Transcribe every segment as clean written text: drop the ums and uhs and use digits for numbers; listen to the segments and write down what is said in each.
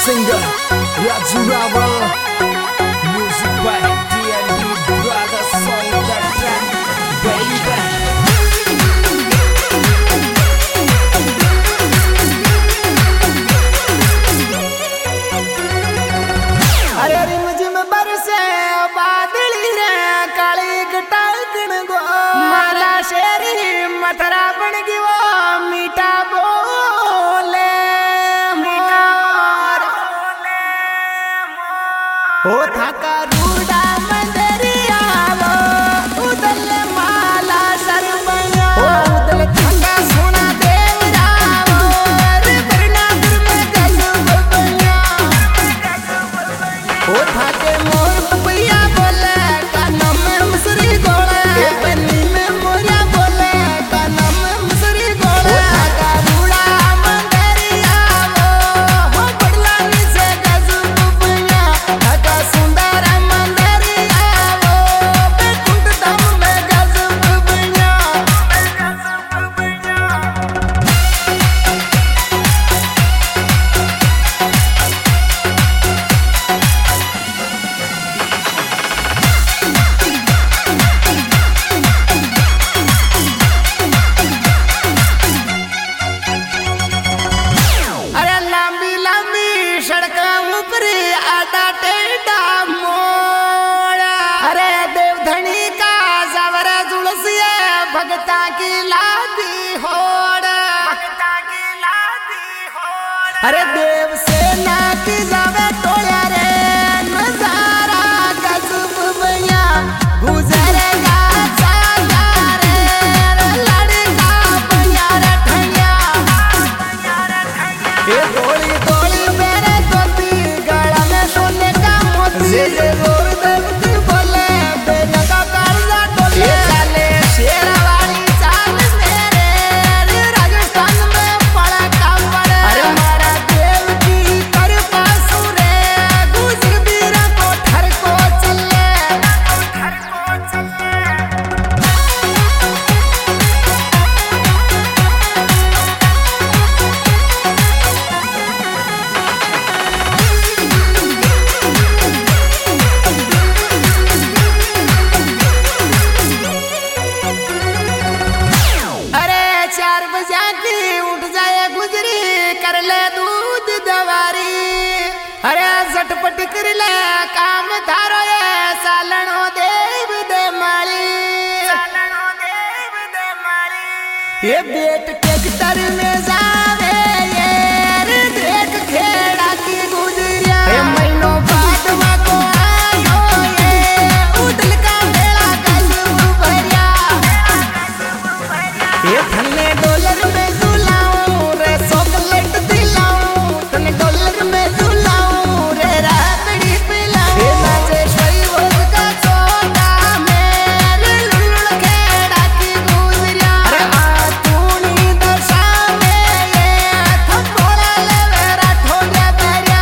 singer Raju Rawal, music by D&D Brothers, song that trend, baby. अरे रिमझिम बरसे बादली रे काली गटाकण गो माला शेरी मथरा बन गयो मीठा बोले मोर ओ थाका रूडा मंदरिया वो उदल माला सरबंगा ओ उदल थाका सोना देवरा रे बरनापुर में गजब बंगा ओ थाके मोर पपैया बोले कानम में मुसरी गोले पन्नी में मोरिया बोले कानम में मुसरी गोले थाका रूडा मंदरिया वो पड़ला नीचे गजब बंगा थाका सुंदर मंदरिया वो बेकुंठ दम में गजब बंगा अरे लंबी लंबी सड़का ऊपरी आटा टेढ़ा मोड़ अरे देवधनी का सवरा जुलसिया भगता की लादी होड़ अरे देव सेना की जावे टोया रे नजारा गजब बया गुजरेगा चाचा रे लड़का बया रे ठैया ये गोली गोली मेरे धोती गला में सोने का मोती ये गोर देवती बोले बेना का काला टोले चले शेरवाली चाल मेरे रे राजस्थान में पड़ा काम पड़े अरे मारा देव की कर पासु रे गुजर बीरा को ठर को चले अरे 4 बजे की उठ जाए गुजरी कर ले दूध दवारी अरे झटपट कर ले काम धारो ये सालनो देव दे माली ये बेट ट्रैक्टर में जावे ये रे देख खेड़ा की गुजरिया ये महीनों बाद को आयो ये उदल का बेड़ा गजब भरिया ये थन्ने डॉलर में दुलाऊं रे चॉकलेट दिलाऊं थन्ने डॉलर में दुलाऊं रे राबड़ी पिलाऊं ये राजेश्वरी भोज का चौथा मेरे लुलुल खेड़ा की गुजरिया अरे आतूनी दशा में ये थप्पोड़ा ले मेरा ठोगे दरिया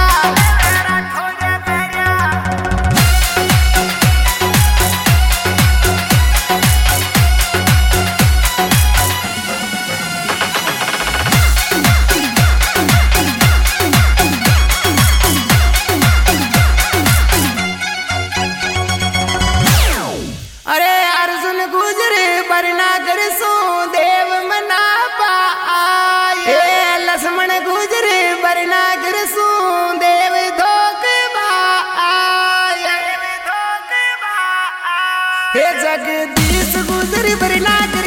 अरे अर्जुन गुजरे बरनागर सो देव मना पाए लक्ष्मण गुजरे बरनागर सो देव धोख हे जगदीश गुजरे बरनागर